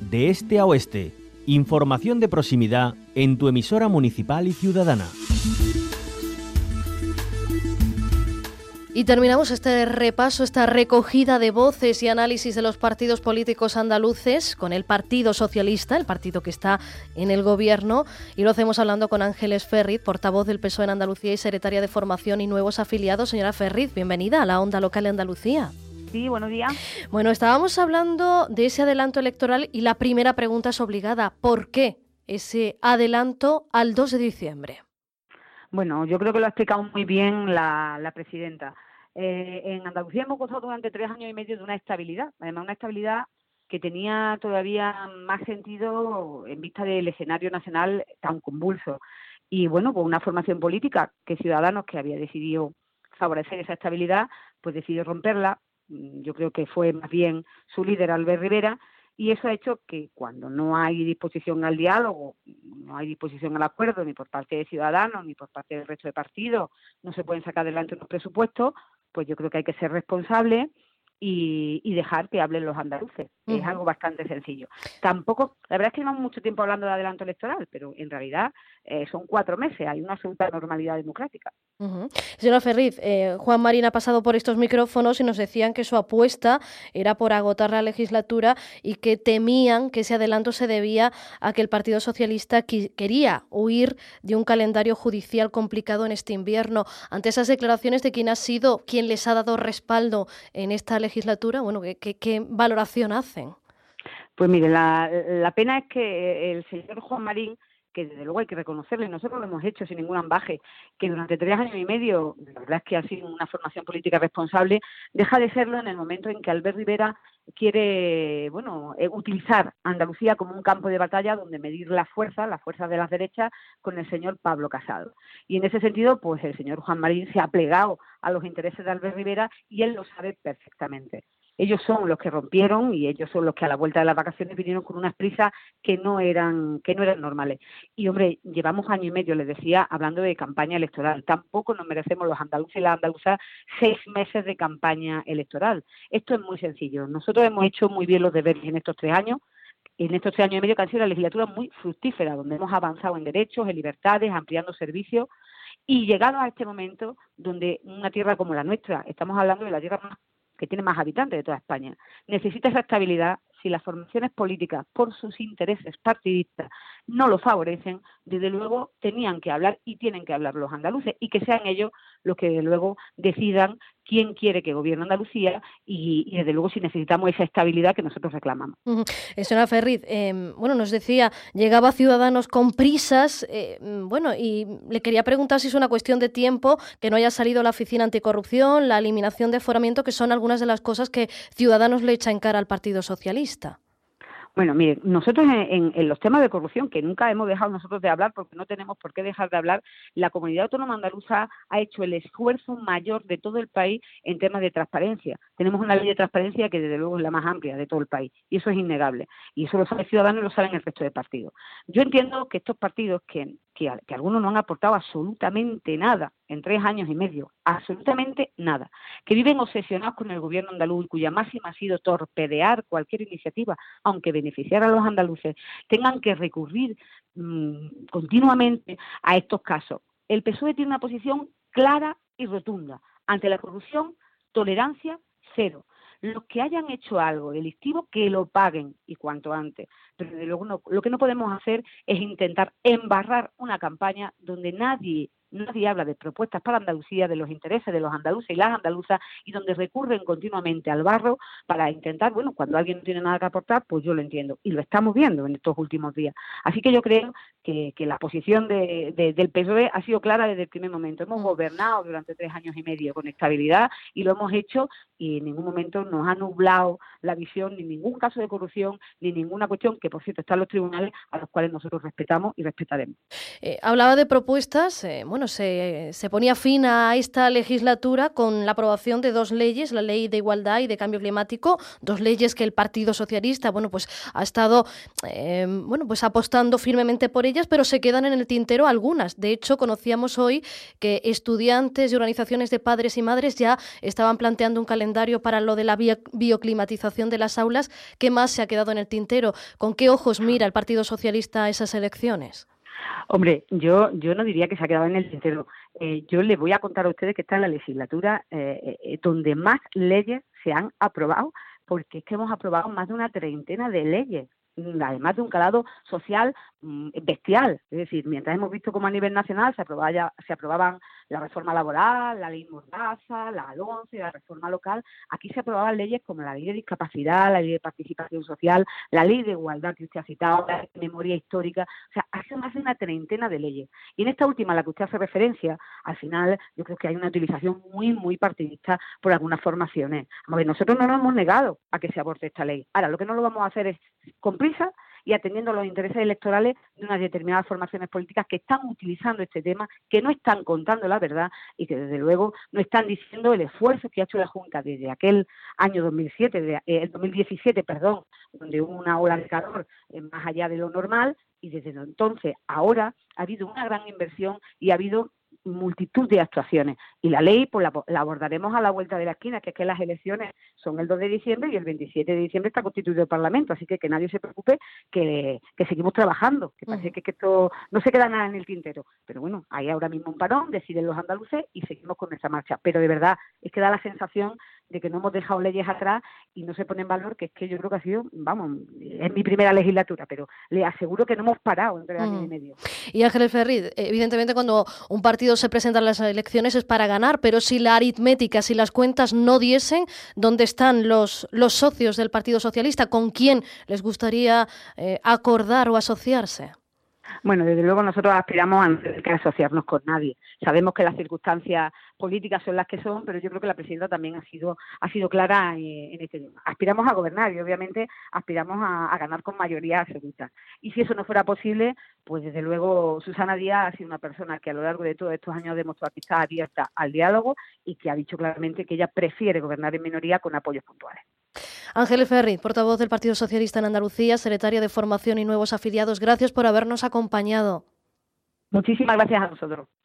de este a oeste. Información de proximidad en tu emisora municipal y ciudadana. Y terminamos este repaso, esta recogida de voces y análisis de los partidos políticos andaluces con el Partido Socialista, el partido que está en el gobierno, y lo hacemos hablando con Ángeles Ferriz, portavoz del PSOE en Andalucía y secretaria de Formación y Nuevos Afiliados. Señora Ferriz, bienvenida a la Onda Local de Andalucía. Sí, buenos días. Bueno, estábamos hablando de ese adelanto electoral y la primera pregunta es obligada. ¿Por qué ese adelanto al 2 de diciembre? Bueno, yo creo que lo ha explicado muy bien la presidenta. En Andalucía hemos gozado durante 3 años y medio de una estabilidad, además una estabilidad que tenía todavía más sentido en vista del escenario nacional tan convulso. Y bueno, pues una formación política que Ciudadanos, que había decidido favorecer esa estabilidad, pues decidió romperla. Yo creo que fue más bien su líder, Albert Rivera, y eso ha hecho que cuando no hay disposición al diálogo, no hay disposición al acuerdo, ni por parte de Ciudadanos, ni por parte del resto de partidos, no se pueden sacar adelante unos presupuestos, pues yo creo que hay que ser responsable y dejar que hablen los andaluces. Es algo bastante sencillo. Tampoco, la verdad es que llevamos mucho tiempo hablando de adelanto electoral, pero en realidad son 4 meses, hay una absoluta normalidad democrática. Señora Ferriz, Juan Marín ha pasado por estos micrófonos y nos decían que su apuesta era por agotar la legislatura y que temían que ese adelanto se debía a que el Partido Socialista quería huir de un calendario judicial complicado en este invierno. Ante esas declaraciones de quién ha sido quien les ha dado respaldo en esta legislatura, bueno, ¿qué valoración hacen? Pues mire, la pena es que el señor Juan Marín, que desde luego hay que reconocerle, nosotros lo hemos hecho sin ningún ambaje, que durante 3 años y medio, la verdad es que ha sido una formación política responsable, deja de serlo en el momento en que Albert Rivera quiere, utilizar Andalucía como un campo de batalla donde medir la fuerza de las derechas con el señor Pablo Casado. Y en ese sentido, pues el señor Juan Marín se ha plegado a los intereses de Albert Rivera y él lo sabe perfectamente. Ellos son los que rompieron y ellos son los que a la vuelta de las vacaciones vinieron con unas prisas que no eran normales. Y, hombre, llevamos año y medio, les decía, hablando de campaña electoral. Tampoco nos merecemos los andaluces y las andaluzas 6 meses de campaña electoral. Esto es muy sencillo. Nosotros hemos hecho muy bien los deberes en estos 3 años. En estos 3 años y medio que han sido una legislatura muy fructífera, donde hemos avanzado en derechos, en libertades, ampliando servicios. Y llegado a este momento, donde una tierra como la nuestra, estamos hablando de la tierra que tiene más habitantes de toda España, necesita esa estabilidad. Si las formaciones políticas, por sus intereses partidistas, no lo favorecen, desde luego tenían que hablar y tienen que hablar los andaluces y que sean ellos los que desde luego decidan quién quiere que gobierne Andalucía y desde luego si necesitamos esa estabilidad que nosotros reclamamos. Señora Ferriz, nos decía, llegaba Ciudadanos con prisas, y le quería preguntar si es una cuestión de tiempo que no haya salido la Oficina Anticorrupción, la eliminación de aforamiento, que son algunas de las cosas que Ciudadanos le echa en cara al Partido Socialista. Bueno, mire, nosotros en los temas de corrupción, que nunca hemos dejado nosotros de hablar, porque no tenemos por qué dejar de hablar, la Comunidad Autónoma Andaluza ha hecho el esfuerzo mayor de todo el país en temas de transparencia. Tenemos una ley de transparencia que desde luego es la más amplia de todo el país, y eso es innegable. Y eso lo sabe Ciudadanos y lo saben el resto de partidos. Yo entiendo que estos partidos que algunos no han aportado absolutamente nada en 3 años y medio, absolutamente nada, que viven obsesionados con el gobierno andaluz y cuya máxima ha sido torpedear cualquier iniciativa, aunque beneficiara a los andaluces, tengan que recurrir continuamente a estos casos. El PSOE tiene una posición clara y rotunda. Ante la corrupción, tolerancia cero. Los que hayan hecho algo delictivo, que lo paguen y cuanto antes. Pero desde luego lo que no podemos hacer es intentar embarrar una campaña donde nadie habla de propuestas para Andalucía, de los intereses de los andaluces y las andaluzas, y donde recurren continuamente al barro para intentar, cuando alguien no tiene nada que aportar, pues yo lo entiendo. Y lo estamos viendo en estos últimos días. Así que yo creo que la posición del PSOE ha sido clara desde el primer momento. Hemos gobernado durante 3 años y medio con estabilidad y lo hemos hecho, y en ningún momento nos ha nublado la visión, ni ningún caso de corrupción, ni ninguna cuestión, que por cierto está en los tribunales, a los cuales nosotros respetamos y respetaremos. Hablaba de propuestas, se ponía fin a esta legislatura con la aprobación de 2 leyes, la Ley de Igualdad y de Cambio Climático, 2 leyes que el Partido Socialista, ha estado, apostando firmemente por ellas, pero se quedan en el tintero algunas. De hecho, conocíamos hoy que estudiantes y organizaciones de padres y madres ya estaban planteando un calendario calendario para lo de la bioclimatización de las aulas. ¿Qué más se ha quedado en el tintero? ¿Con qué ojos mira el Partido Socialista a esas elecciones? Hombre, yo no diría que se ha quedado en el tintero. Yo les voy a contar a ustedes que está en la legislatura donde más leyes se han aprobado, porque es que hemos aprobado más de una treintena de leyes, además de un calado social bestial. Es decir, mientras hemos visto como a nivel nacional se aprobaban la reforma laboral, la ley Mordaza, la LONCE, la reforma local, aquí se aprobaban leyes como la ley de discapacidad, la ley de participación social, la ley de igualdad que usted ha citado, la ley de memoria histórica. O sea, hace más de una treintena de leyes. Y en esta última, a la que usted hace referencia, al final yo creo que hay una utilización muy partidista por algunas formaciones. Nosotros no nos hemos negado a que se aborte esta ley. Ahora, lo que no lo vamos a hacer es con prisa y atendiendo a los intereses electorales de unas determinadas formaciones políticas que están utilizando este tema, que no están contando la verdad y que desde luego no están diciendo el esfuerzo que ha hecho la Junta desde aquel año 2017, donde hubo una ola de calor más allá de lo normal, y desde entonces ahora ha habido una gran inversión y ha habido multitud de actuaciones. Y la ley pues la abordaremos a la vuelta de la esquina, que es que las elecciones son el 2 de diciembre y el 27 de diciembre está constituido el Parlamento, así que nadie se preocupe, que seguimos trabajando, que parece que esto no se queda nada en el tintero. Pero bueno, hay ahora mismo un parón, deciden los andaluces y seguimos con nuestra marcha. Pero de verdad, es que da la sensación de que no hemos dejado leyes atrás y no se pone en valor, que es que yo creo que ha sido, es mi primera legislatura, pero le aseguro que no hemos parado entre año y medio. Y Ángeles Ferriz, evidentemente cuando un partido se presenta a las elecciones es para ganar, pero si la aritmética, si las cuentas no diesen, ¿dónde están los socios del Partido Socialista? ¿Con quién les gustaría acordar o asociarse? Bueno, desde luego nosotros aspiramos a no tener que asociarnos con nadie. Sabemos que las circunstancias políticas son las que son, pero yo creo que la presidenta también ha sido clara en este tema. Aspiramos a gobernar y obviamente aspiramos a ganar con mayoría absoluta. Y si eso no fuera posible, pues desde luego Susana Díaz ha sido una persona que a lo largo de todos estos años ha demostrado que está abierta al diálogo y que ha dicho claramente que ella prefiere gobernar en minoría con apoyos puntuales. Ángeles Ferriz, portavoz del Partido Socialista en Andalucía, secretaria de Formación y Nuevos Afiliados, gracias por habernos acompañado. Muchísimas gracias a vosotros.